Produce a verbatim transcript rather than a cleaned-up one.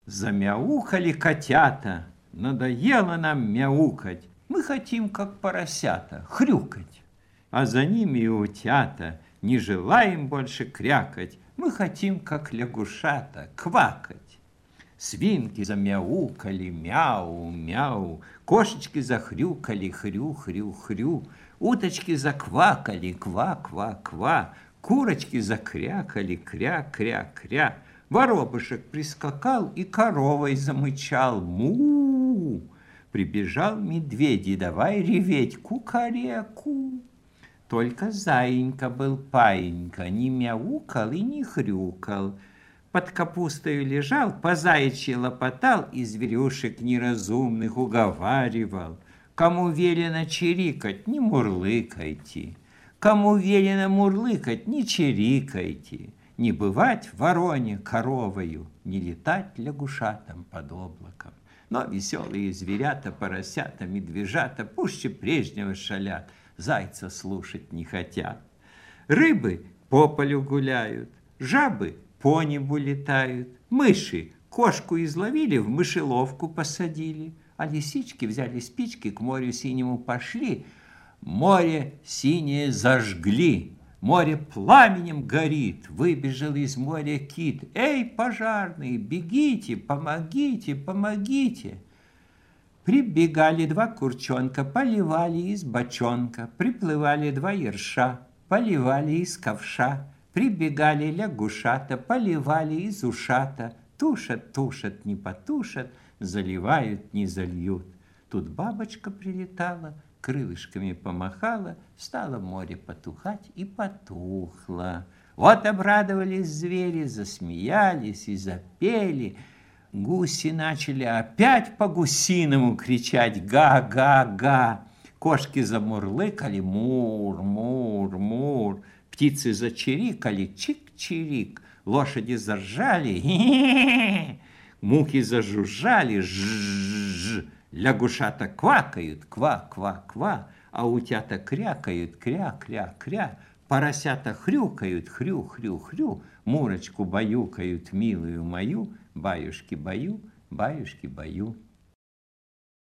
Замяукали котята, надоело нам мяукать. Мы хотим, как поросята, хрюкать. А за ними и утята, не желаем больше крякать. Мы хотим, как лягушата, квакать. Свинки замяукали, мяу, мяу. Кошечки захрюкали, хрю, хрю, хрю. Уточки заквакали, ква, ква, ква. Курочки закрякали, кря, кря, кря. Воробушек прискакал и коровой замычал. Му! Прибежал медведь, давай реветь, кукареку. Только заинька был паинька, не мяукал и не хрюкал. Под капустой лежал, по заячьи лопотал и зверюшек неразумных уговаривал. Кому велено чирикать, не мурлыкайте. Кому велено мурлыкать, не чирикайте. Не бывать вороне коровою, не летать лягушатам под облаком. Но веселые зверята, поросята, медвежата пуще прежнего шалят, зайца слушать не хотят. Рыбы по полю гуляют, жабы по небу летают, мыши кошку изловили, в мышеловку посадили, а лисички взяли спички, к морю синему пошли, море синее зажгли. Море пламенем горит, выбежал из моря кит. Эй, пожарные, бегите, помогите, помогите. Прибегали два курчонка, поливали из бочонка. Приплывали два ерша, поливали из ковша. Прибегали лягушата, поливали из ушата. Тушат, тушат, не потушат, заливают, не зальют. Тут бабочка прилетала, крылышками помахала, стало море потухать и потухло. Вот обрадовались звери, засмеялись и запели. Гуси начали опять по-гусиному кричать «га-га-га». Кошки замурлыкали «мур-мур-мур». Птицы зачирикали «чик-чирик». Лошади заржали «хе-хе-хе». Мухи зажужжали «жжж». Лягушата квакают, ква-ква-ква, а утята крякают, кря-кря-кря, поросята хрюкают, хрю-хрю-хрю, мурочку баюкают, милую мою, баюшки-баю, баюшки-баю.